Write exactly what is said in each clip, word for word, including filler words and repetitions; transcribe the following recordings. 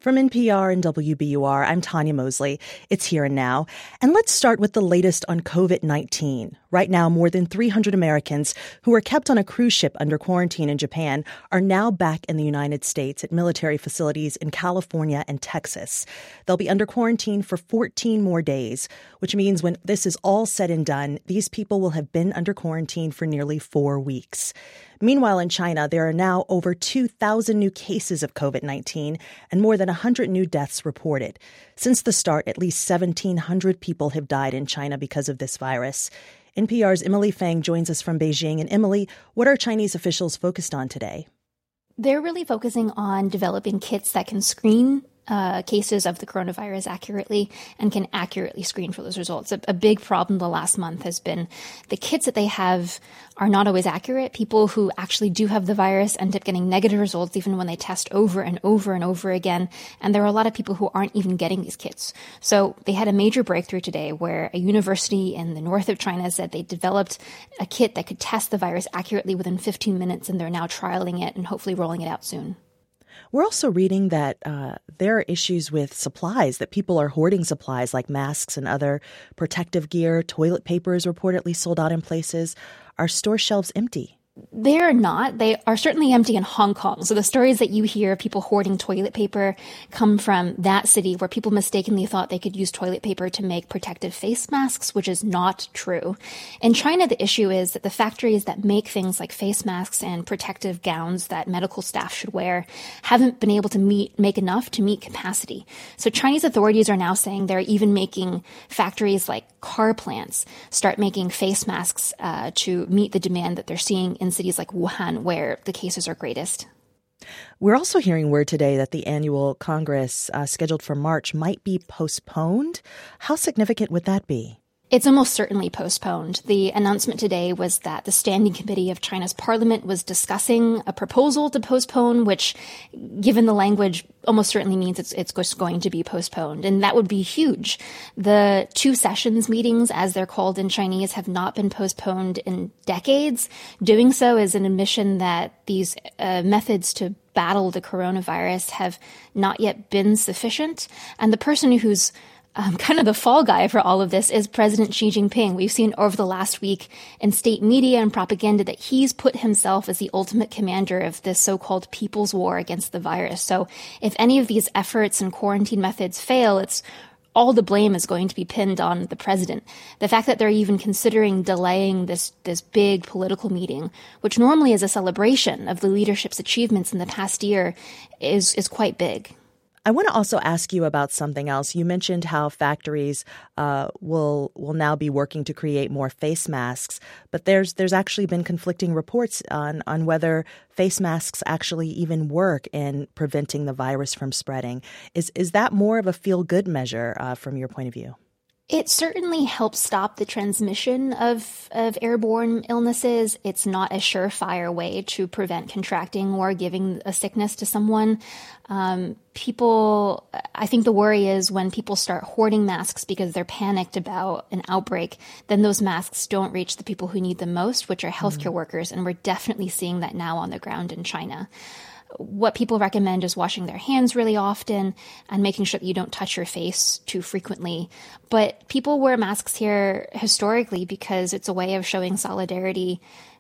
From N P R and W B U R, I'm Tanya Mosley. It's Here and Now. And let's start with the latest on covid nineteen. Right now, more than three hundred Americans who were kept on a cruise ship under quarantine in Japan are now back in the United States at military facilities in California and Texas. They'll be under quarantine for fourteen more days, which means when this is all said and done, these people will have been under quarantine for nearly four weeks. Meanwhile, in China, there are now over two thousand new cases of covid nineteen and more than one hundred new deaths reported. Since the start, at least seventeen hundred people have died in China because of this virus. N P R's Emily Feng joins us from Beijing. And Emily, what are Chinese officials focused on today? They're really focusing on developing kits that can screen Uh, cases of the coronavirus accurately and can accurately screen for those results. A, a big problem the last month has been the kits that they have are not always accurate. People who actually do have the virus end up getting negative results even when they test over and over and over again. And there are a lot of people who aren't even getting these kits. So they had a major breakthrough today where a university in the north of China said they developed a kit that could test the virus accurately within fifteen minutes, and they're now trialing it and hopefully rolling it out soon. We're also reading that uh, there are issues with supplies, that people are hoarding supplies like masks and other protective gear. Toilet paper is reportedly sold out in places. Are store shelves empty? They're not. They are certainly empty in Hong Kong. So the stories that you hear of people hoarding toilet paper come from that city where people mistakenly thought they could use toilet paper to make protective face masks, which is not true. In China, the issue is that the factories that make things like face masks and protective gowns that medical staff should wear haven't been able to meet, make enough to meet capacity. So Chinese authorities are now saying they're even making factories like car plants start making face masks uh, to meet the demand that they're seeing in cities like Wuhan, where the cases are greatest. We're also hearing word today that the annual Congress uh, scheduled for March might be postponed. How significant would that be? It's almost certainly postponed. The announcement today was that the Standing Committee of China's parliament was discussing a proposal to postpone, which, given the language, almost certainly means it's it's just going to be postponed. And that would be huge. The two sessions meetings, as they're called in Chinese, have not been postponed in decades. Doing so is an admission that these uh, methods to battle the coronavirus have not yet been sufficient. And the person who's Um, kind of the fall guy for all of this is President Xi Jinping. We've seen over the last week in state media and propaganda that he's put himself as the ultimate commander of this so-called people's war against the virus. So if any of these efforts and quarantine methods fail, it's all the blame is going to be pinned on the president. The fact that they're even considering delaying this, this big political meeting, which normally is a celebration of the leadership's achievements in the past year, is, is quite big. I want to also ask you about something else. You mentioned how factories uh, will will now be working to create more face masks, but there's there's actually been conflicting reports on, on whether face masks actually even work in preventing the virus from spreading. Is is that more of a feel-good measure uh, from your point of view? It certainly helps stop the transmission of, of airborne illnesses. It's not a surefire way to prevent contracting or giving a sickness to someone. Um, people, I think the worry is when people start hoarding masks because they're panicked about an outbreak, then those masks don't reach the people who need them most, which are healthcare mm-hmm. workers. And we're definitely seeing that now on the ground in China. What people recommend is washing their hands really often and making sure that you don't touch your face too frequently. But people wear masks here historically because it's a way of showing solidarity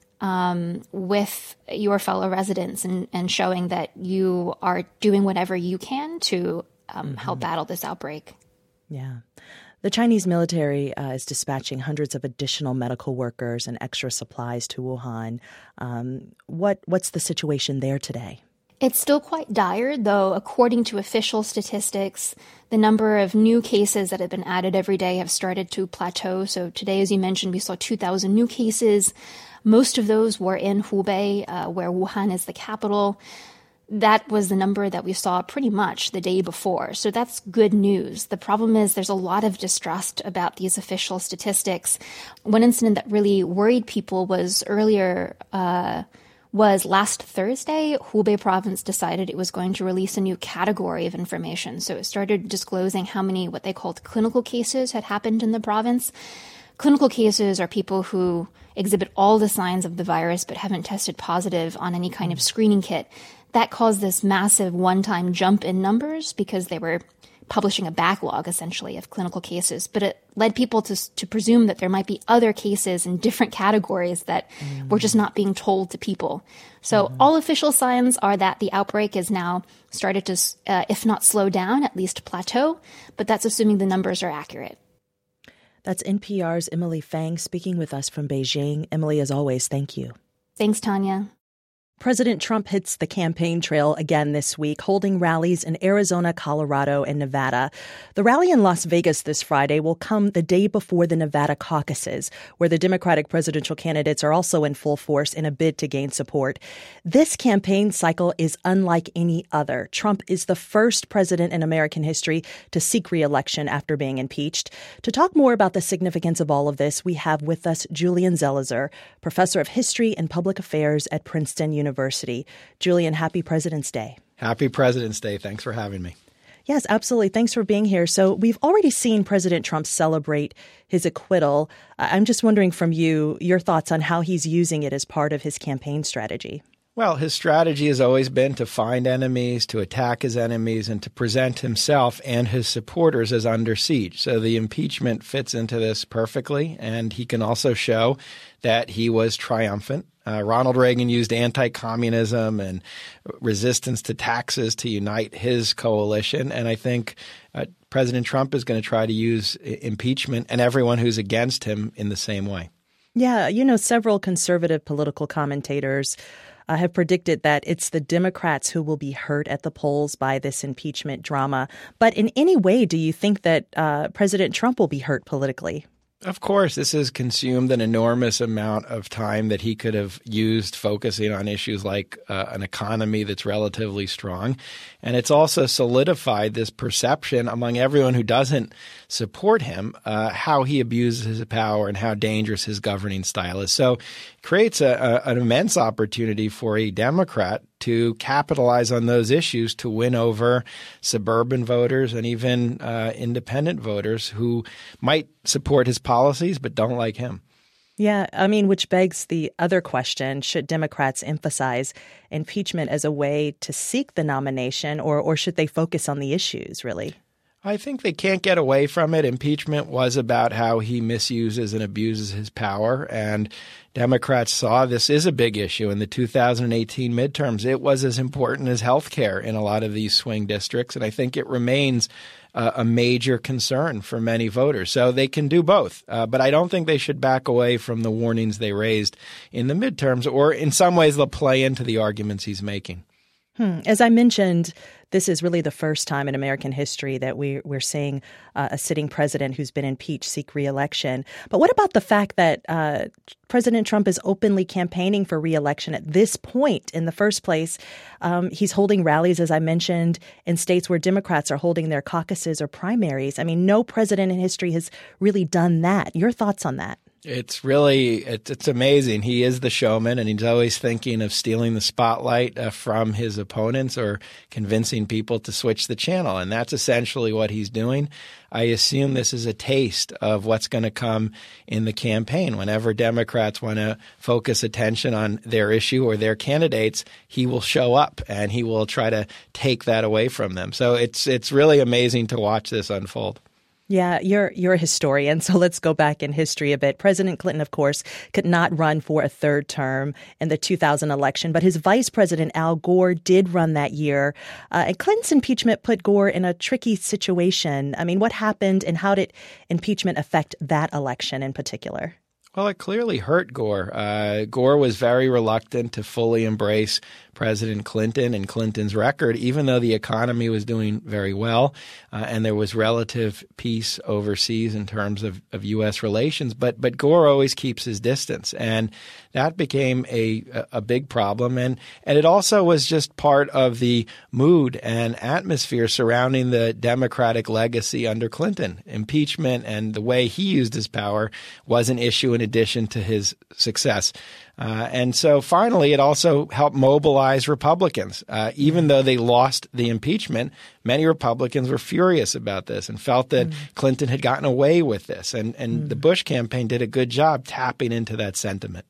um, with your fellow residents and, and showing that you are doing whatever you can to um, mm-hmm. help battle this outbreak. Yeah. The Chinese military uh, is dispatching hundreds of additional medical workers and extra supplies to Wuhan. Um, what what's the situation there today? It's still quite dire, though, according to official statistics, the number of new cases that have been added every day have started to plateau. So today, as you mentioned, we saw two thousand new cases. Most of those were in Hubei, uh, where Wuhan is the capital. That was the number that we saw pretty much the day before. So that's good news. The problem is there's a lot of distrust about these official statistics. One incident that really worried people was earlier uh was last Thursday, Hubei province decided it was going to release a new category of information. So it started disclosing how many what they called clinical cases had happened in the province. Clinical cases are people who exhibit all the signs of the virus but haven't tested positive on any kind of screening kit. that caused this massive one-time jump in numbers because they were publishing a backlog, essentially, of clinical cases. But it led people to to presume that there might be other cases in different categories that mm. were just not being told to people. So mm. all official signs are that the outbreak is now started to, uh, if not slow down, at least plateau. But that's assuming the numbers are accurate. That's N P R's Emily Fang speaking with us from Beijing. Emily, as always, thank you. Thanks, Tanya. President Trump hits the campaign trail again this week, holding rallies in Arizona, Colorado, and Nevada. The rally in Las Vegas this Friday will come the day before the Nevada caucuses, where the Democratic presidential candidates are also in full force in a bid to gain support. This campaign cycle is unlike any other. Trump is the first president in American history to seek re-election after being impeached. To talk more about the significance of all of this, we have with us Julian Zelizer, professor of history and public affairs at Princeton University. University. Julian, happy President's Day. Happy President's Day. Thanks for having me. Yes, absolutely. Thanks for being here. So we've already seen President Trump celebrate his acquittal. I'm just wondering from you, your thoughts on how he's using it as part of his campaign strategy. Well, his strategy has always been to find enemies, to attack his enemies, and to present himself and his supporters as under siege. So the impeachment fits into this perfectly, and he can also show that he was triumphant. Uh, Ronald Reagan used anti-communism and resistance to taxes to unite his coalition, and I think uh, President Trump is going to try to use impeachment and everyone who's against him in the same way. Yeah, you know, several conservative political commentators Uh, have predicted that it's the Democrats who will be hurt at the polls by this impeachment drama. But in any way, do you think that uh, President Trump will be hurt politically? Of course, this has consumed an enormous amount of time that he could have used focusing on issues like uh, an economy that's relatively strong. And it's also solidified this perception among everyone who doesn't support him, uh, how he abuses his power and how dangerous his governing style is. So it creates a, a, an immense opportunity for a Democrat to capitalize on those issues to win over suburban voters and even uh, independent voters who might support his policies but don't like him. Yeah, I mean, which begs the other question, should Democrats emphasize impeachment as a way to seek the nomination, or, or should they focus on the issues, really? I think they can't get away from it. Impeachment was about how he misuses and abuses his power, and Democrats saw this is a big issue in the two thousand eighteen midterms. It was as important as health care in a lot of these swing districts, and I think it remains uh, a major concern for many voters. So they can do both, uh, but I don't think they should back away from the warnings they raised in the midterms, or in some ways they'll play into the arguments he's making. Hmm. As I mentioned, this is really the first time in American history that we, we're seeing uh, a sitting president who's been impeached seek re-election. But what about the fact that uh, President Trump is openly campaigning for re-election at this point in the first place? Um, he's holding rallies, as I mentioned, in states where Democrats are holding their caucuses or primaries. I mean, no president in history has really done that. Your thoughts on that? It's really it's, it's amazing. He is the showman, and he's always thinking of stealing the spotlight uh, from his opponents or convincing people to switch the channel. And that's essentially what he's doing. I assume this is a taste of what's going to come in the campaign. Whenever Democrats want to focus attention on their issue or their candidates, he will show up and he will try to take that away from them. So it's it's really amazing to watch this unfold. Yeah, you're you're a historian, so let's go back in history a bit. President Clinton, of course, could not run for a third term in the two thousand election, but his vice president, Al Gore, did run that year. Uh, and Clinton's impeachment put Gore in a tricky situation. I mean, what happened and how did impeachment affect that election in particular? Well, it clearly hurt Gore. Uh, Gore was very reluctant to fully embrace President Clinton and Clinton's record, even though the economy was doing very well uh, and there was relative peace overseas in terms of, of U S relations. But but Gore always keeps his distance, and that became a a big problem. And and it also was just part of the mood and atmosphere surrounding the Democratic legacy under Clinton. Impeachment and the way he used his power was an issue in addition to his success. Uh, and so finally, it also helped mobilize Republicans. Uh, even though they lost the impeachment, many Republicans were furious about this and felt that mm. Clinton had gotten away with this. And, and mm. the Bush campaign did a good job tapping into that sentiment.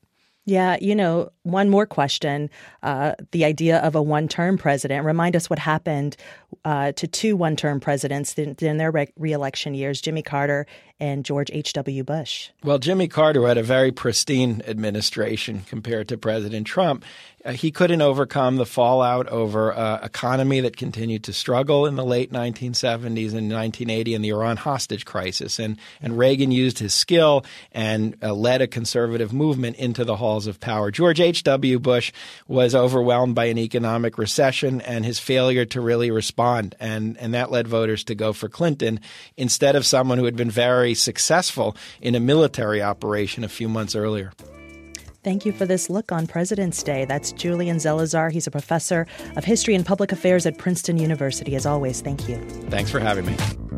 Yeah, you know, one more question. Uh, the idea of a one-term president. Remind us what happened uh, to two one-term presidents in, in their re- re-election years, Jimmy Carter and George H W. Bush. Well, Jimmy Carter had a very pristine administration compared to President Trump. Uh, he couldn't overcome the fallout over an uh, economy that continued to struggle in the late nineteen seventies and nineteen eighty and the Iran hostage crisis. And, and Reagan used his skill and uh, led a conservative movement into the halls of power. George H W. Bush was overwhelmed by an economic recession and his failure to really respond. And, and that led voters to go for Clinton instead of someone who had been very successful in a military operation a few months earlier. Thank you for this look on President's Day. That's Julian Zelizer. He's a professor of history and public affairs at Princeton University. As always, thank you. Thanks for having me.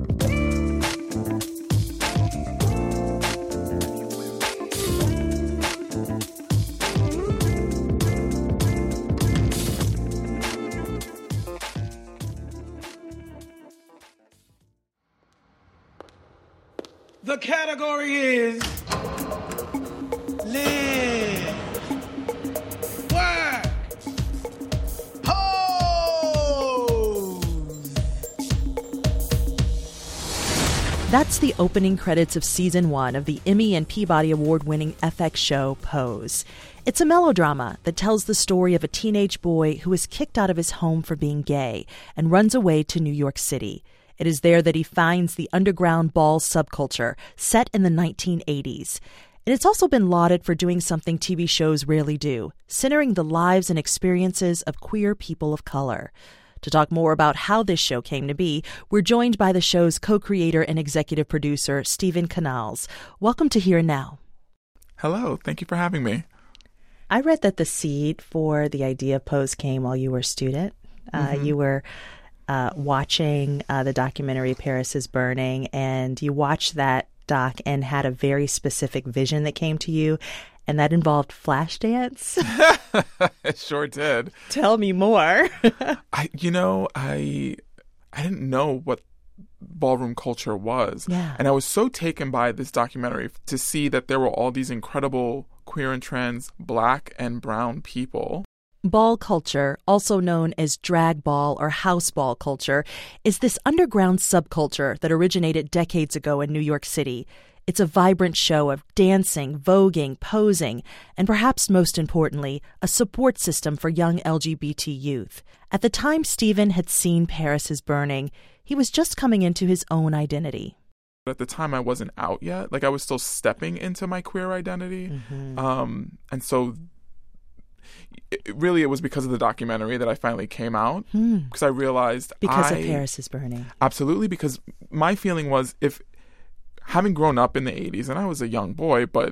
The category is live, work, pose. That's the opening credits of season one of the Emmy and Peabody Award-winning F X show Pose. It's a melodrama that tells the story of a teenage boy who is kicked out of his home for being gay and runs away to New York City. It is there that he finds the underground ball subculture set in the nineteen eighties. And it's also been lauded for doing something T V shows rarely do, centering the lives and experiences of queer people of color. To talk more about how this show came to be, we're joined by the show's co-creator and executive producer, Stephen Canals. Welcome to Here and Now. Hello. Thank you for having me. I read that the seed for the idea of Pose came while you were a student. Uh, mm-hmm. You were uh, watching uh, the documentary Paris is Burning, and you watched that doc and had a very specific vision that came to you, and that involved Flashdance. It sure did. Tell me more. I, you know, I, I didn't know what ballroom culture was. Yeah. And I was so taken by this documentary to see that there were all these incredible queer and trans black and brown people. Ball culture, also known as drag ball or house ball culture, is this underground subculture that originated decades ago in New York City. It's a vibrant show of dancing, voguing, posing, and perhaps most importantly, a support system for young L G B T youth. At the time Stephen had seen Paris is Burning, he was just coming into his own identity. At the time, I wasn't out yet. Like, I was still stepping into my queer identity. Mm-hmm. Um, and so It, really, it was because of the documentary that I finally came out, hmm. because I realized because I, of Paris is Burning. Absolutely, because my feeling was, if having grown up in the eighties, and I was a young boy, but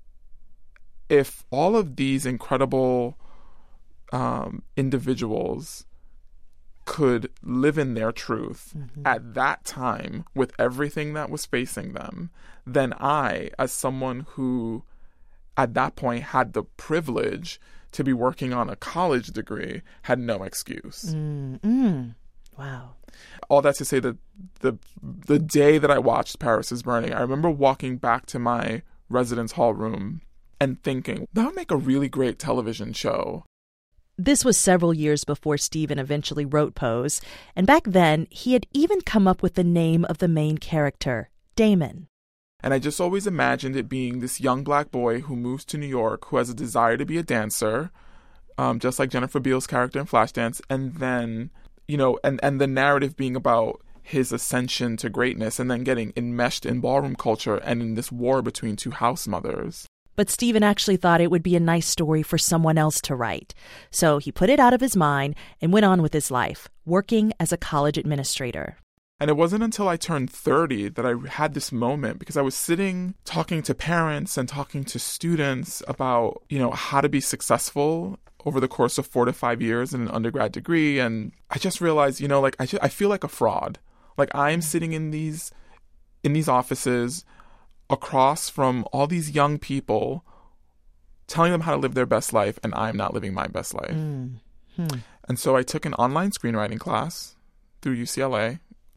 if all of these incredible um, individuals could live in their truth mm-hmm. at that time with everything that was facing them, then I, as someone who at that point had the privilege to be working on a college degree, had no excuse. Mm-hmm. Wow. All that to say that the the day that I watched Paris is Burning, I remember walking back to my residence hall room and thinking, that would make a really great television show. This was several years before Stephen eventually wrote Pose, and back then he had even come up with the name of the main character, Damon. And I just always imagined it being this young black boy who moves to New York, who has a desire to be a dancer, um, just like Jennifer Beals' character in Flashdance. And then, you know, and, and the narrative being about his ascension to greatness and then getting enmeshed in ballroom culture and in this war between two house mothers. But Stephen actually thought it would be a nice story for someone else to write. So he put it out of his mind and went on with his life, working as a college administrator. And it wasn't until I turned thirty that I had this moment, because I was sitting talking to parents and talking to students about, you know, how to be successful over the course of four to five years in an undergrad degree. And I just realized, you know, like I, just, I feel like a fraud. Like I'm sitting in these in these offices across from all these young people, telling them how to live their best life, and I'm not living my best life. Mm. Hmm. And so I took an online screenwriting class through U C L A.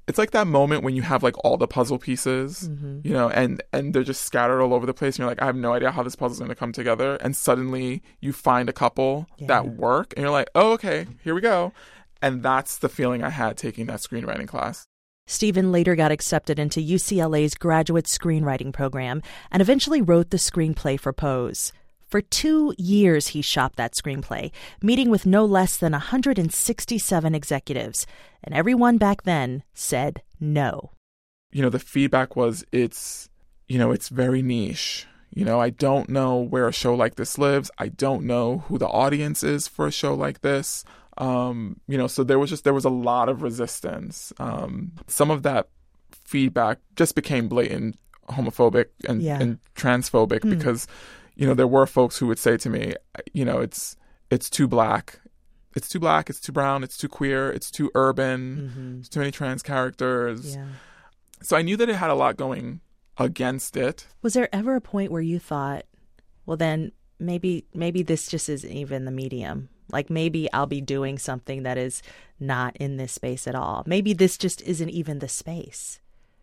it's like that moment when you have like all the puzzle pieces, mm-hmm. you know, and, and they're just scattered all over the place. And you're like, I have no idea how this puzzle is going to come together. And suddenly you find a couple yeah. that work and you're like, oh, okay, here we go. And that's the feeling I had taking that screenwriting class. Stephen later got accepted into U C L A's graduate screenwriting program and eventually wrote the screenplay for Pose. For two years, he shopped that screenplay, meeting with no less than one hundred sixty-seven executives. And everyone back then said no. You know, the feedback was it's, you know, it's very niche. You know, I don't know where a show like this lives. I don't know who the audience is for a show like this. Um, you know, so there was just, there was a lot of resistance. Um, some of that feedback just became blatant homophobic and, yeah. and transphobic mm. because, you know, there were folks who would say to me, you know, it's it's too black. It's too black, it's too brown, it's too queer, it's too urban, mm-hmm. it's too many trans characters. Yeah. So I knew that it had a lot going against it. Was there ever a point where you thought, well, then maybe maybe this just isn't even the medium? Like maybe I'll be doing something that is not in this space at all. Maybe this just isn't even the space.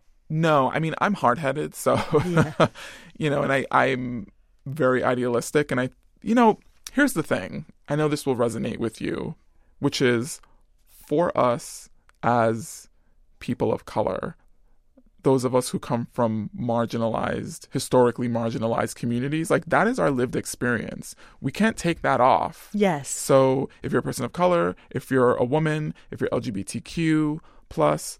No, I mean, I'm hard-headed, so, yeah. you know, and I, I'm very idealistic. And I, you know, here's the thing. I know this will resonate with you, which is for us as people of color, those of us who come from marginalized, historically marginalized communities, like that is our lived experience. We can't take that off. Yes. So if you're a person of color, if you're a woman, if you're L G B T Q plus,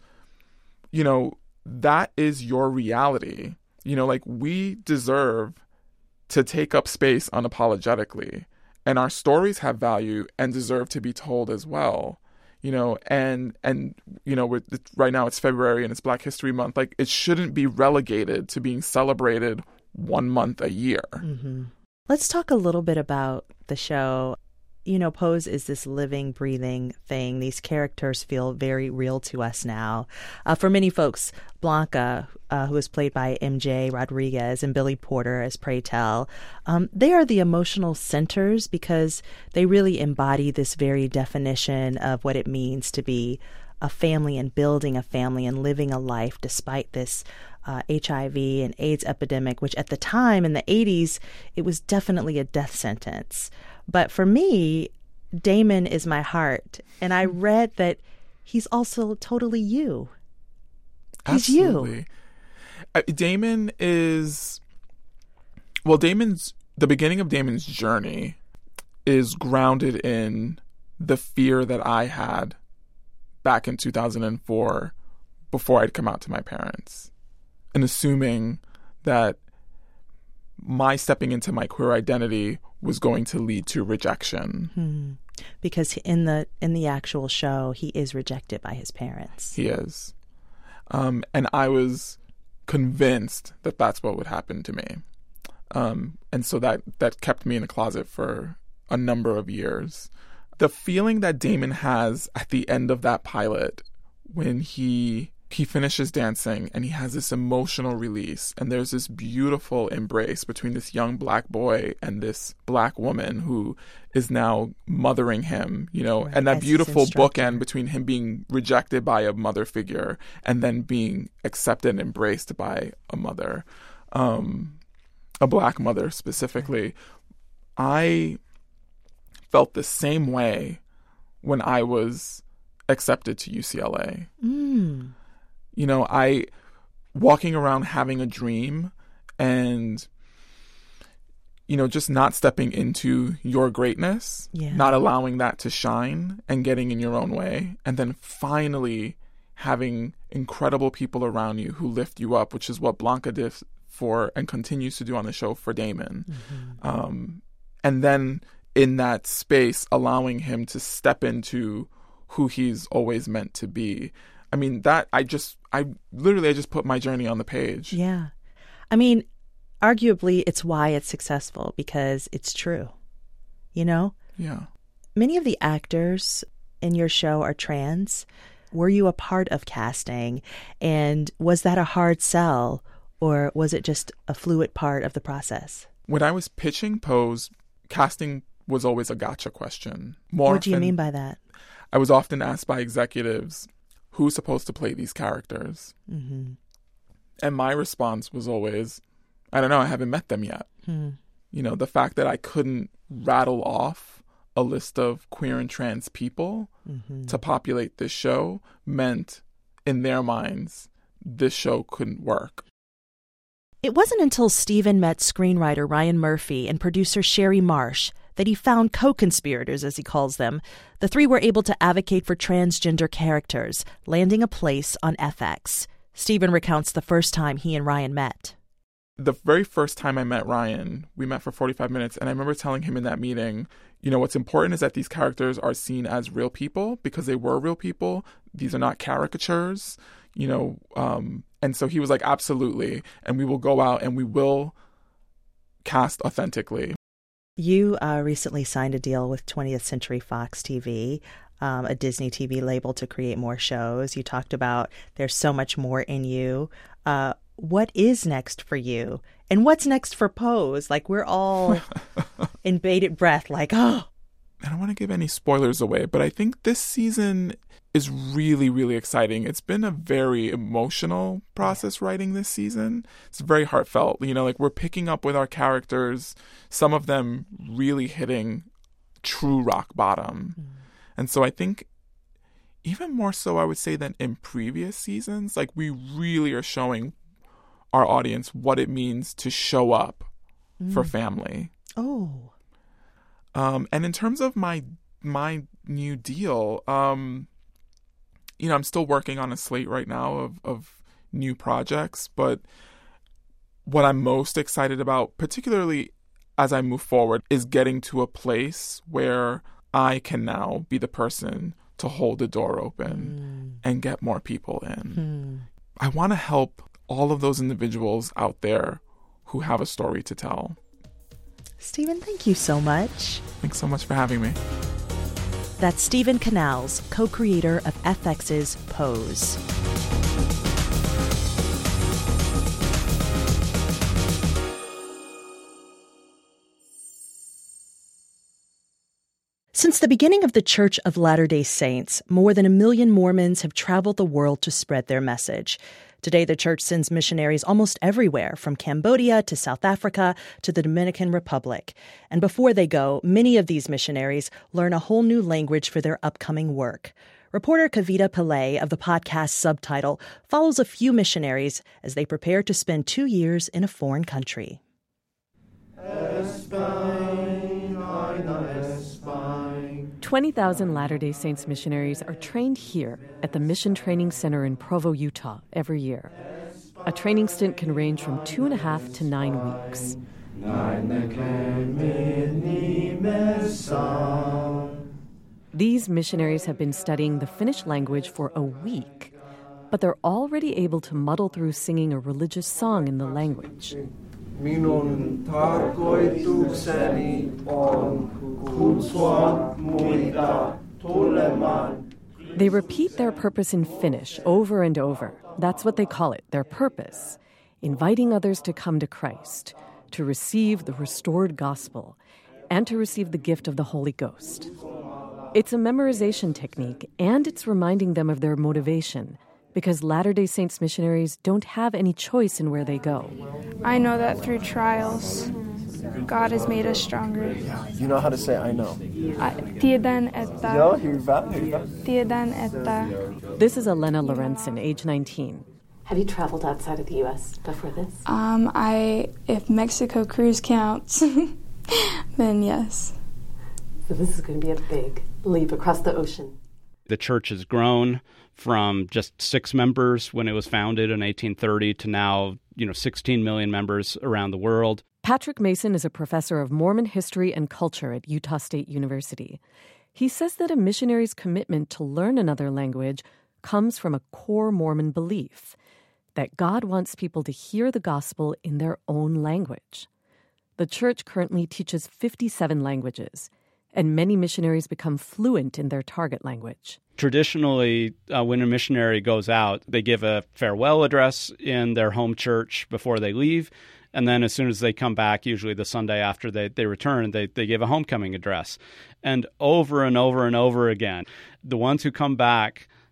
you know, that is your reality. You know, like we deserve to take up space unapologetically. And our stories have value and deserve to be told as well. You know, and, and you know, we're, right now it's February and it's Black History Month. Like, it shouldn't be relegated to being celebrated one month a year. Mm-hmm. Let's talk a little bit about the show. You know, Pose is this living, breathing thing. These characters feel very real to us now. Uh, for many folks, Blanca, uh, who is played by M J Rodriguez, and Billy Porter as Pray Tell, um, they are the emotional centers because they really embody this very definition of what it means to be a family and building a family and living a life despite this uh, H I V and AIDS epidemic, which at the time in the eighties, it was definitely a death sentence. But for me, Damon is my heart. And I read that he's also totally you. He's Absolutely. you. Uh, Damon is, well, Damon's, the beginning of Damon's journey is grounded in the fear that I had back in two thousand four before I'd come out to my parents. And assuming that my stepping into my queer identity was going to lead to rejection. Hmm. Because in the in the actual show, he is rejected by his parents. He is. Um, and I was convinced that that's what would happen to me. Um, and so that, that kept me in the closet for a number of years. The feeling that Damon has at the end of that pilot when he... he finishes dancing and he has this emotional release and there's this beautiful embrace between this young Black boy and this Black woman who is now mothering him, you know, right. and that As beautiful bookend between him being rejected by a mother figure and then being accepted and embraced by a mother, um, a Black mother specifically. Right. I felt the same way when I was accepted to U C L A. Mm. You know, I, walking around having a dream and, you know, just not stepping into your greatness, yeah. not allowing that to shine and getting in your own way. And then finally having incredible people around you who lift you up, which is what Blanca did for and continues to do on the show for Damon. Mm-hmm. Um, and then in that space, allowing him to step into who he's always meant to be. I mean, that I just, I literally, I just put my journey on the page. Yeah. I mean, arguably, it's why it's successful, because it's true. You know? Yeah. Many of the actors in your show are trans. Were you a part of casting? And was that a hard sell, or was it just a fluid part of the process? When I was pitching Pose, casting was always a gotcha question. More what do you often, mean by that? I was often asked by executives, who's supposed to play these characters? Mm-hmm. And my response was always, I don't know, I haven't met them yet. Hmm. You know, the fact that I couldn't rattle off a list of queer and trans people mm-hmm. to populate this show meant, in their minds, this show couldn't work. It wasn't until Steven met screenwriter Ryan Murphy and producer Sherry Marsh that he found co-conspirators, as he calls them. The three were able to advocate for transgender characters, landing a place on F X. Steven recounts the first time he and Ryan met. The very first time I met Ryan, we met for forty-five minutes, and I remember telling him in that meeting, you know, what's important is that these characters are seen as real people because they were real people. These are not caricatures, you know. Um, and so he was like, absolutely. And we will go out and we will cast authentically. You uh, recently signed a deal with twentieth Century Fox T V, um, a Disney T V label, to create more shows. You talked about there's so much more in you. Uh, what is next for you? And what's next for Pose? Like, we're all in bated breath, like, oh. I don't want to give any spoilers away, but I think this season is really, really exciting. It's been a very emotional process writing this season. It's very heartfelt. You know, like, we're picking up with our characters, some of them really hitting true rock bottom. Mm. And so I think even more so, I would say, than in previous seasons, like, we really are showing our audience what it means to show up mm. for family. Oh. Um, and in terms of my my new deal, um, you know, I'm still working on a slate right now of, of new projects. But what I'm most excited about, particularly as I move forward, is getting to a place where I can now be the person to hold the door open mm. and get more people in. Mm. I want to help all of those individuals out there who have a story to tell. Steven, thank you so much. Thanks so much for having me. That's Steven Canals, co-creator of F X's Pose. Since the beginning of the Church of Latter-day Saints, more than a million Mormons have traveled the world to spread their message. Today, the church sends missionaries almost everywhere, from Cambodia to South Africa to the Dominican Republic. And before they go, many of these missionaries learn a whole new language for their upcoming work. Reporter Kavita Pillay of the podcast Subtitle follows a few missionaries as they prepare to spend two years in a foreign country. twenty thousand Latter-day Saints missionaries are trained here at the Mission Training Center in Provo, Utah, every year. A training stint can range from two and a half to nine weeks. These missionaries have been studying the Finnish language for a week, but they're already able to muddle through singing a religious song in the language. Minun tarkoitukseni on kutsua muita tulemaan. They repeat their purpose in Finnish over and over. That's what they call it, their purpose. Inviting others to come to Christ, to receive the restored gospel, and to receive the gift of the Holy Ghost. It's a memorization technique, and it's reminding them of their motivation, because Latter-day Saints missionaries don't have any choice in where they go. I know that through trials, God has made us stronger. You know how to say I know. Tiedän että. Joo, hyvä, hyvä. Tiedän että. This is Elena Lorenzen, age nineteen. Have you traveled outside of the U S before this? Um, I, if Mexico cruise counts, then yes. So this is going to be a big leap across the ocean. The church has grown from just six members when it was founded in eighteen thirty to now, you know, sixteen million members around the world. Patrick Mason is a professor of Mormon history and culture at Utah State University. He says that a missionary's commitment to learn another language comes from a core Mormon belief that God wants people to hear the gospel in their own language. The church currently teaches fifty-seven languages, and many missionaries become fluent in their target language. Traditionally, uh, when a missionary goes out, they give a farewell address in their home church before they leave. And then as soon as they come back, usually the Sunday after they, they return, they, they give a homecoming address. And over and over and over again, the ones who come back,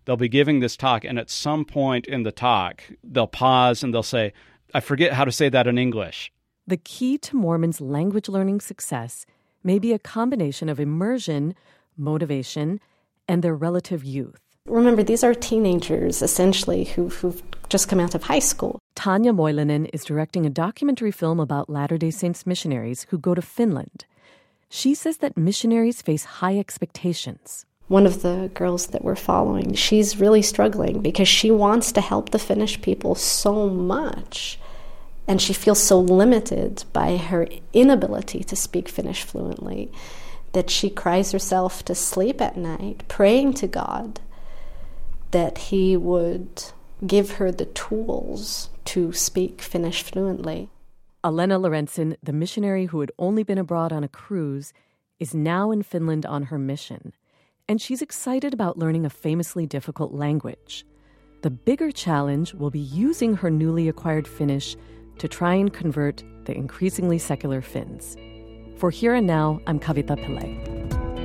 they'll be giving this talk, and at some point in the talk, they'll pause and they'll say, I forget how to say that in English. The key to Mormons' language learning success may be a combination of immersion, motivation, and their relative youth. Remember, these are teenagers, essentially, who, who've just come out of high school. Tanja Moilanen is directing a documentary film about Latter-day Saints missionaries who go to Finland. She says that missionaries face high expectations. One of the girls that we're following, she's really struggling because she wants to help the Finnish people so much. And she feels so limited by her inability to speak Finnish fluently that she cries herself to sleep at night, praying to God that he would give her the tools to speak Finnish fluently. Alena Lorentzen, the missionary who had only been abroad on a cruise, is now in Finland on her mission. And she's excited about learning a famously difficult language. The bigger challenge will be using her newly acquired Finnish to try and convert the increasingly secular Finns. For Here and Now, I'm Kavita Pillai.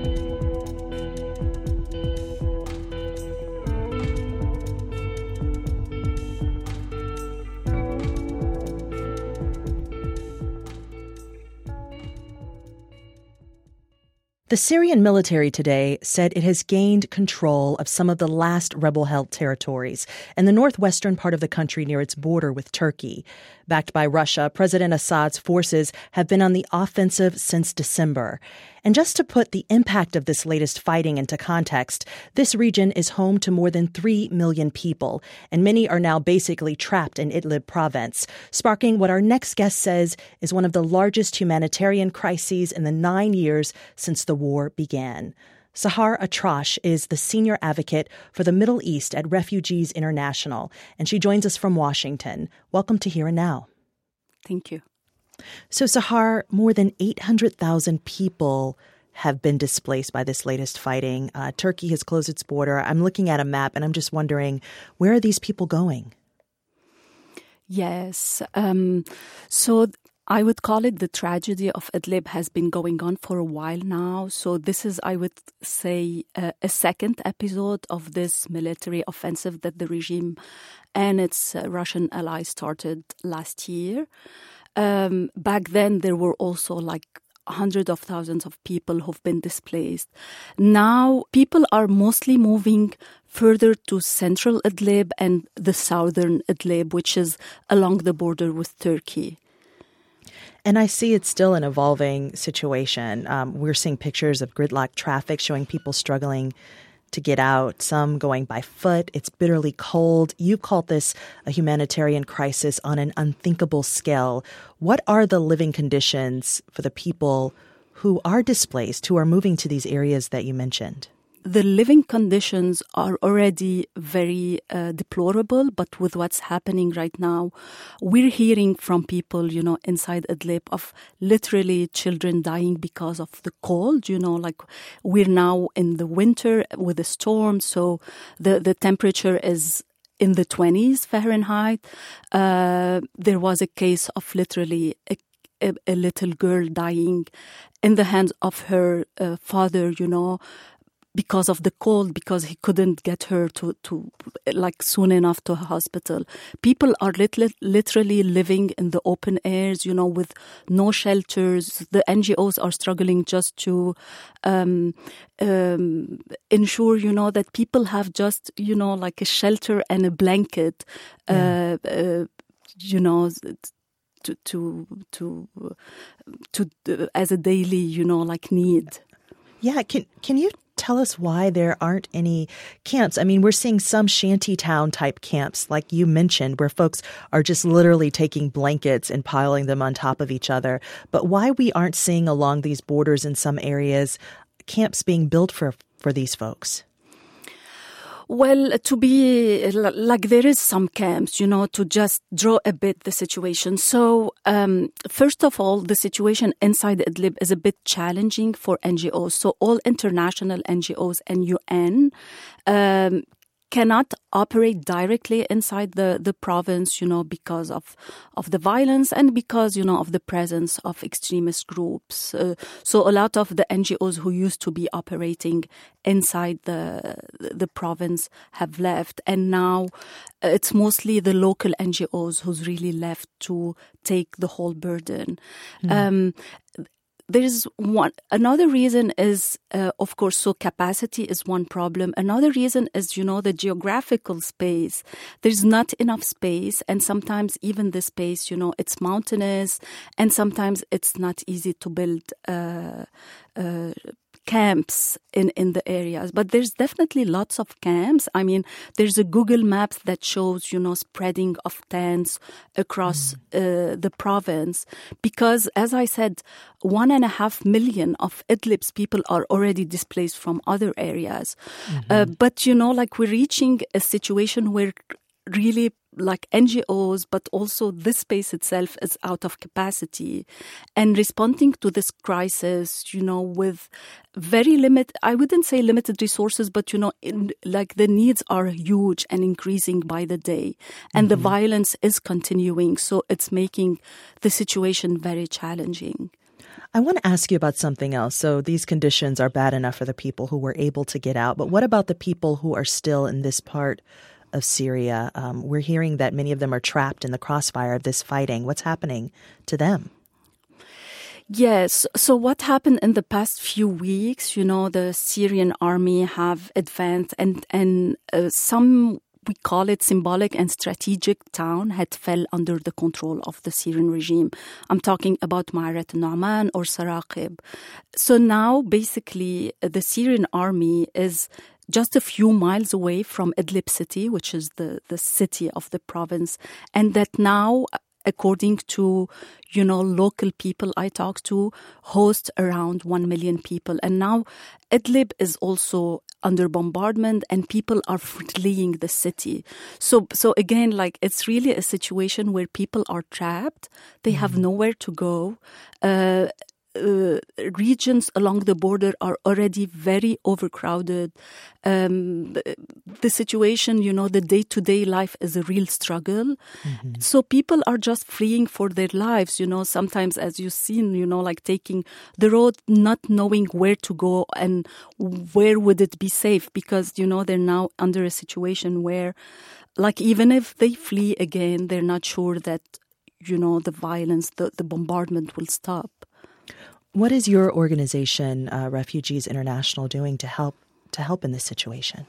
The Syrian military today said it has gained control of some of the last rebel-held territories in the northwestern part of the country near its border with Turkey. Backed by Russia, President Assad's forces have been on the offensive since December. And just to put the impact of this latest fighting into context, this region is home to more than three million people, and many are now basically trapped in Idlib province, sparking what our next guest says is one of the largest humanitarian crises in the nine years since the war began. Sahar Atrash is the senior advocate for the Middle East at Refugees International, and she joins us from Washington. Welcome to Here and Now. Thank you. So, Sahar, more than eight hundred thousand people have been displaced by this latest fighting. Uh, Turkey has closed its border. I'm looking at a map, and I'm just wondering, where are these people going? Yes. Um, so I would call it the tragedy of Idlib has been going on for a while now. So this is, I would say, uh, a second episode of this military offensive that the regime and its uh, Russian allies started last year. Um, back then, there were also like hundreds of thousands of people who've been displaced. Now, people are mostly moving further to central Idlib and the southern Idlib, which is along the border with Turkey. And I see it's still an evolving situation. Um, we're seeing pictures of gridlock traffic showing people struggling to get out, some going by foot. It's bitterly cold. You called this a humanitarian crisis on an unthinkable scale. What are the living conditions for the people who are displaced, who are moving to these areas that you mentioned? The living conditions are already very uh, deplorable, but with what's happening right now, we're hearing from people, you know, inside Idlib of literally children dying because of the cold, you know, like we're now in the winter with a storm, so the, the temperature is in the twenties Fahrenheit. Uh, there was a case of literally a, a, a little girl dying in the hands of her uh, father, you know, because of the cold, because he couldn't get her to, to like soon enough to a hospital. People are lit- literally living in the open airs, you know, with no shelters. The N G Os are struggling just to um, um, ensure, you know, that people have just, you know, like a shelter and a blanket, yeah. uh, uh, you know, to, to, to, to, uh, as a daily, you know, like need. Yeah. Can, can you tell us why there aren't any camps? I mean, we're seeing some shantytown type camps, like you mentioned, where folks are just literally taking blankets and piling them on top of each other. But why we aren't seeing along these borders in some areas camps being built for, for these folks? Well, to be like there is some camps, you know, to just draw a bit the situation. So, um, first of all, the situation inside Idlib is a bit challenging for N G Os. So all international N G Os and U N um, cannot operate directly inside the, the province, you know, because of, of the violence and because, you know, of the presence of extremist groups. Uh, so a lot of the N G Os who used to be operating inside the, the province have left. And now it's mostly the local N G Os who's really left to take the whole burden. Mm. Um, There's one, another reason is, uh, of course, so capacity is one problem. Another reason is, you know, the geographical space. There's not enough space. And sometimes even the space, you know, it's mountainous and sometimes it's not easy to build, uh, uh, camps in, in the areas. But there's definitely lots of camps. I mean, there's a Google Maps that shows, you know, spreading of tents across mm. uh, the province. Because, as I said, one and a half million of Idlib's people are already displaced from other areas. Mm-hmm. Uh, but, you know, like we're reaching a situation where really like N G Os, but also this space itself is out of capacity. And responding to this crisis, you know, with very limited, I wouldn't say limited resources, but, you know, in, like the needs are huge and increasing by the day. And mm-hmm. the violence is continuing. So it's making the situation very challenging. I want to ask you about something else. So these conditions are bad enough for the people who were able to get out. But what about the people who are still in this part of Syria? Um, we're hearing that many of them are trapped in the crossfire of this fighting. What's happening to them? Yes. So what happened in the past few weeks, you know, the Syrian army have advanced and, and uh, some, we call it symbolic and strategic town had fell under the control of the Syrian regime. I'm talking about Ma'arat al-Nu'man or Saraqib. So now basically the Syrian army is just a few miles away from Idlib city, which is the, the city of the province. And that now, according to, you know, local people I talked to, host around one million people. And now Idlib is also under bombardment and people are fleeing the city. So, so again, like it's really a situation where people are trapped. They mm-hmm. have nowhere to go. Uh, Uh, regions along the border are already very overcrowded. Um, the, the situation, you know, the day-to-day life is a real struggle. Mm-hmm. So people are just fleeing for their lives, you know, sometimes as you've seen, you know, like taking the road, not knowing where to go and where would it be safe because, you know, they're now under a situation where, like, even if they flee again, they're not sure that, you know, the violence, the, the bombardment will stop. What is your organization, uh, Refugees International, doing to help to help in this situation?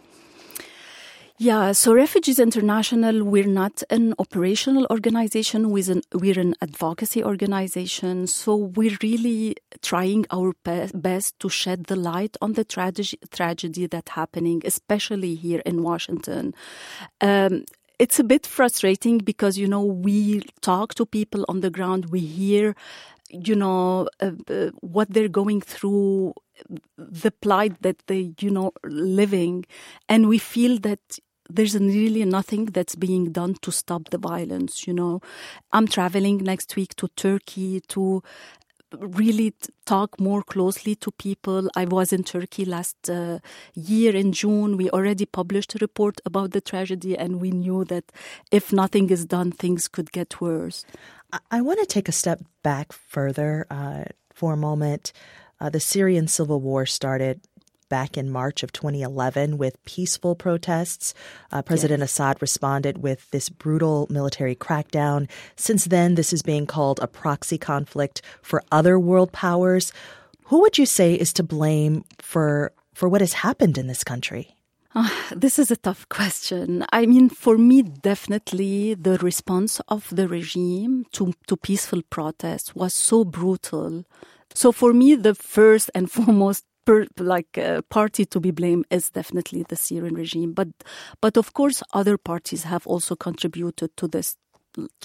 Yeah, so Refugees International, we're not an operational organization, we're an, we're an advocacy organization. So we're really trying our be- best to shed the light on the tragedy, tragedy that's happening, especially here in Washington. Um, it's a bit frustrating because, you know, we talk to people on the ground, we hear you know, uh, uh, what they're going through, the plight that they, you know, living. And we feel that there's really nothing that's being done to stop the violence, you know. I'm traveling next week to Turkey to really talk more closely to people. I was in Turkey last uh, year in June. We already published a report about the tragedy and we knew that if nothing is done, things could get worse. I want to take a step back further uh, for a moment. Uh, the Syrian civil war started back in March of twenty eleven with peaceful protests. Uh, President yes. Assad responded with this brutal military crackdown. Since then, this is being called a proxy conflict for other world powers. Who would you say is to blame for for what has happened in this country? Oh, this is a tough question. I mean, for me, definitely the response of the regime to, to peaceful protests was so brutal. So for me, the first and foremost per, like uh, party to be blamed is definitely the Syrian regime. But, but of course, other parties have also contributed to this trage-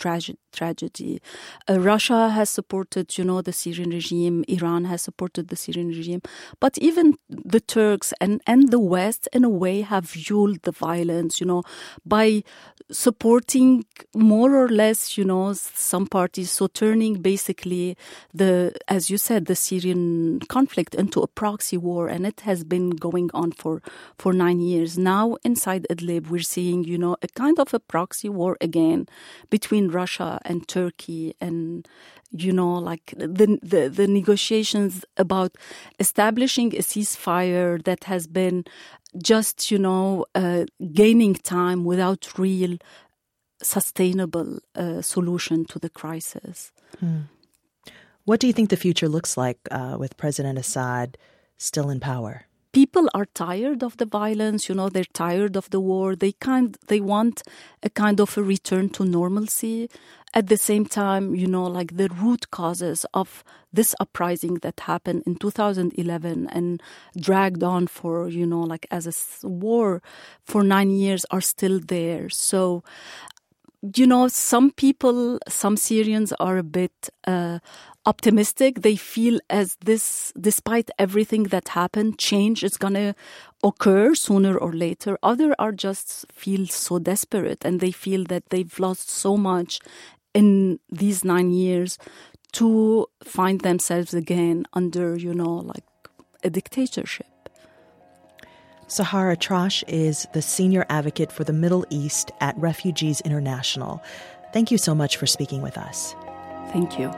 tragedy. Uh, Russia has supported, you know, the Syrian regime. Iran has supported the Syrian regime. But even the Turks and, and the West, in a way, have fueled the violence, you know, by supporting more or less, you know, some parties. So turning basically the, as you said, the Syrian conflict into a proxy war. And it has been going on for, for nine years. Now, inside Idlib, we're seeing, you know, a kind of a proxy war again between Russia and Turkey, and you know, like the, the the negotiations about establishing a ceasefire that has been just, you know, uh, gaining time without real sustainable uh, solution to the crisis. Hmm. What do you think the future looks like uh, with President Assad still in power? People are tired of the violence, you know, they're tired of the war. They kind, they want a kind of a return to normalcy. At the same time, you know, like the root causes of this uprising that happened in two thousand eleven and dragged on for, you know, like as a war for nine years are still there. So, you know, some people, some Syrians are a bit uh, optimistic. They feel as this, despite everything that happened, change is going to occur sooner or later. Others are just feel so desperate, and they feel that they've lost so much in these nine years to find themselves again under, you know, like a dictatorship. Sahara Trash is the senior advocate for the Middle East at Refugees International. Thank you so much for speaking with us. Thank you.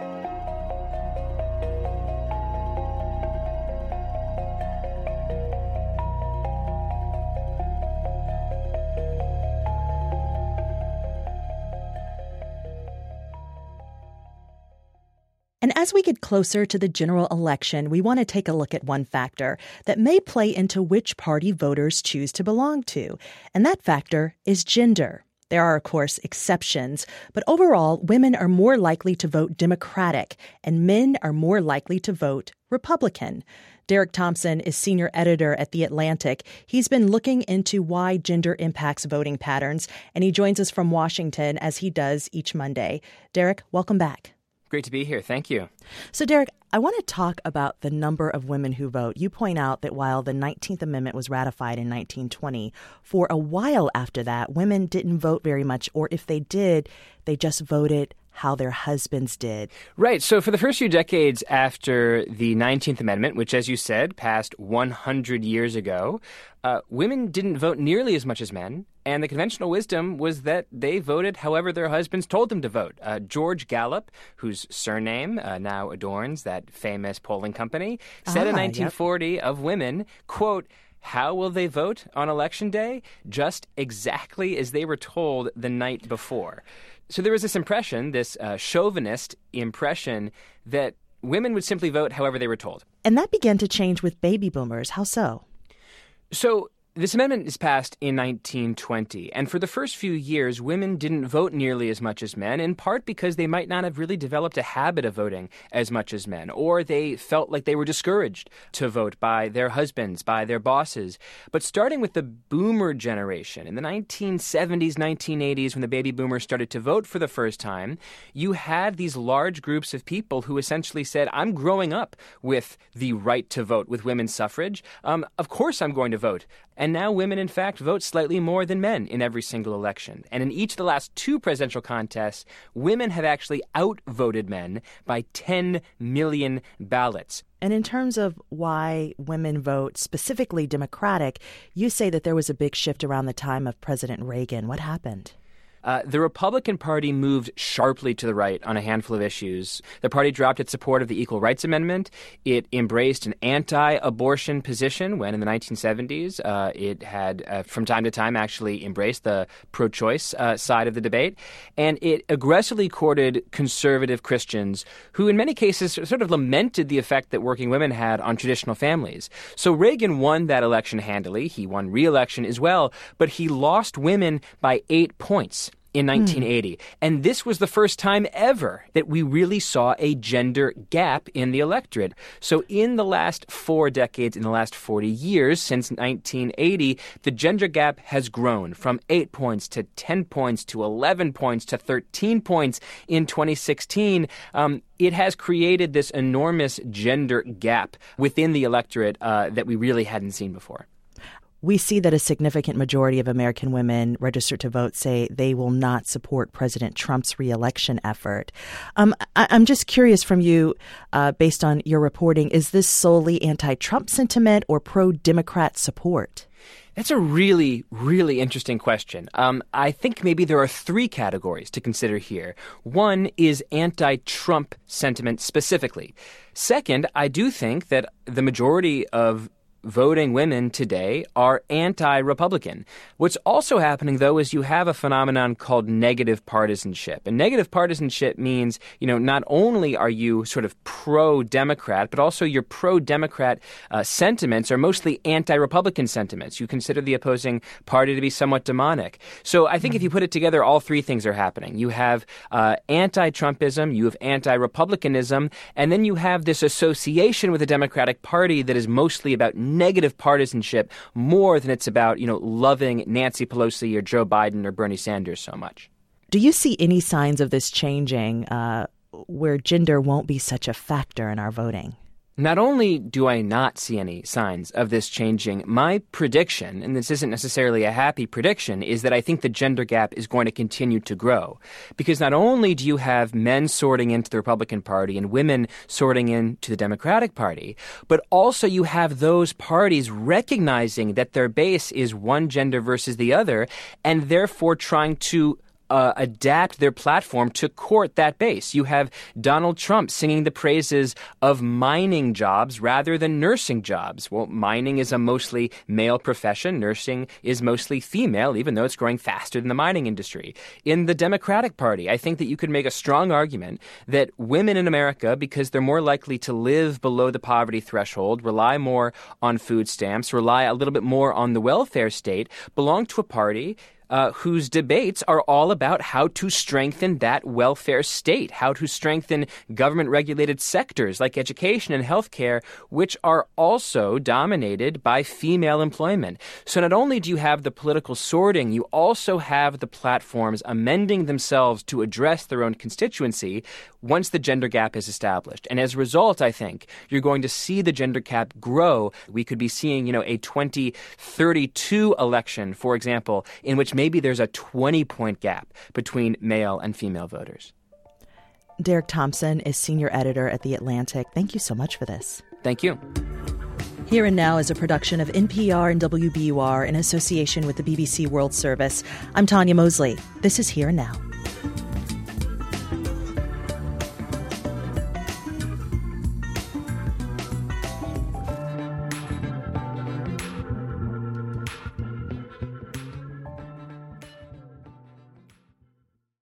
And as we get closer to the general election, we want to take a look at one factor that may play into which party voters choose to belong to. And that factor is gender. There are, of course, exceptions, but overall, women are more likely to vote Democratic and men are more likely to vote Republican. Derek Thompson is senior editor at The Atlantic. He's been looking into why gender impacts voting patterns, and he joins us from Washington as he does each Monday. Derek, welcome back. Great to be here. Thank you. So, Derek, I want to talk about the number of women who vote. You point out that while the nineteenth Amendment was ratified in nineteen twenty, for a while after that, women didn't vote very much, or if they did, they just voted how their husbands did. Right. So for the first few decades after the nineteenth Amendment, which, as you said, passed one hundred years ago, uh, women didn't vote nearly as much as men. And the conventional wisdom was that they voted however their husbands told them to vote. Uh, George Gallup, whose surname uh, now adorns that famous polling company, said ah, in nineteen forty yep. of women, quote, "How will they vote on Election Day? Just exactly as they were told the night before." So there was this impression, this uh, chauvinist impression, that women would simply vote however they were told. And that began to change with baby boomers. How so? So this amendment is passed in nineteen twenty, and for the first few years, women didn't vote nearly as much as men, in part because they might not have really developed a habit of voting as much as men, or they felt like they were discouraged to vote by their husbands, by their bosses. But starting with the boomer generation, in the nineteen seventies, nineteen eighties, when the baby boomers started to vote for the first time, you had these large groups of people who essentially said, I'm growing up with the right to vote, with women's suffrage. Um, of course I'm going to vote. And now women, in fact, vote slightly more than men in every single election. And in each of the last two presidential contests, women have actually outvoted men by ten million ballots. And in terms of why women vote specifically Democratic, you say that there was a big shift around the time of President Reagan. What happened? Uh, the Republican Party moved sharply to the right on a handful of issues. The party dropped its support of the Equal Rights Amendment. It embraced an anti-abortion position when, in the nineteen seventies, uh, it had, uh, from time to time, actually embraced the pro-choice uh, side of the debate. And it aggressively courted conservative Christians who, in many cases, sort of lamented the effect that working women had on traditional families. So Reagan won that election handily. He won re-election as well, but he lost women by eight points. in nineteen eighty. Mm. And this was the first time ever that we really saw a gender gap in the electorate. So in the last four decades, in the last forty years, since nineteen eighty, the gender gap has grown from eight points to ten points to eleven points to thirteen points in twenty sixteen. Um, it has created this enormous gender gap within the electorate uh, that we really hadn't seen before. We see that a significant majority of American women registered to vote say they will not support President Trump's reelection effort. Um, I- I'm just curious from you, uh, based on your reporting, is this solely anti-Trump sentiment or pro-Democrat support? That's a really, really interesting question. Um, I think maybe there are three categories to consider here. One is anti-Trump sentiment specifically. Second, I do think that the majority of voting women today are anti-Republican. What's also happening, though, is you have a phenomenon called negative partisanship. And negative partisanship means, you know, not only are you sort of pro-Democrat, but also your pro-Democrat uh, sentiments are mostly anti-Republican sentiments. You consider the opposing party to be somewhat demonic. So I think mm-hmm. if you put it together, all three things are happening. You have uh, anti-Trumpism, you have anti-Republicanism, and then you have this association with the Democratic Party that is mostly about negative partisanship more than it's about, you know, loving Nancy Pelosi or Joe Biden or Bernie Sanders so much. Do you see any signs of this changing uh, where gender won't be such a factor in our voting? Not only do I not see any signs of this changing, my prediction, and this isn't necessarily a happy prediction, is that I think the gender gap is going to continue to grow. Because not only do you have men sorting into the Republican Party and women sorting into the Democratic Party, but also you have those parties recognizing that their base is one gender versus the other, and therefore trying to Uh, adapt their platform to court that base. You have Donald Trump singing the praises of mining jobs rather than nursing jobs. Well, mining is a mostly male profession. Nursing is mostly female, even though it's growing faster than the mining industry. In the Democratic Party, I think that you could make a strong argument that women in America, because they're more likely to live below the poverty threshold, rely more on food stamps, rely a little bit more on the welfare state, belong to a party Uh, whose debates are all about how to strengthen that welfare state, how to strengthen government-regulated sectors like education and healthcare, which are also dominated by female employment. So not only do you have the political sorting, you also have the platforms amending themselves to address their own constituency once the gender gap is established. And as a result, I think, you're going to see the gender gap grow. We could be seeing, you know, a twenty thirty-two election, for example, in which maybe there's a twenty-point gap between male and female voters. Derek Thompson is senior editor at The Atlantic. Thank you so much for this. Thank you. Here and Now is a production of N P R and W B U R in association with the B B C World Service. I'm Tanya Mosley. This is Here and Now.